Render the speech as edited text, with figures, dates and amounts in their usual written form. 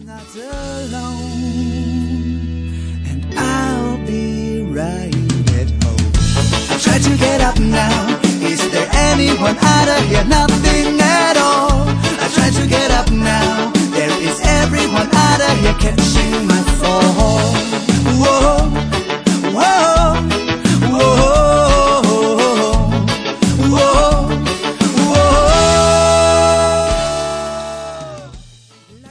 not alone, and I'll be right at home. I try to get up now. Is there anyone out of here? Nothing at all. I try to get up now.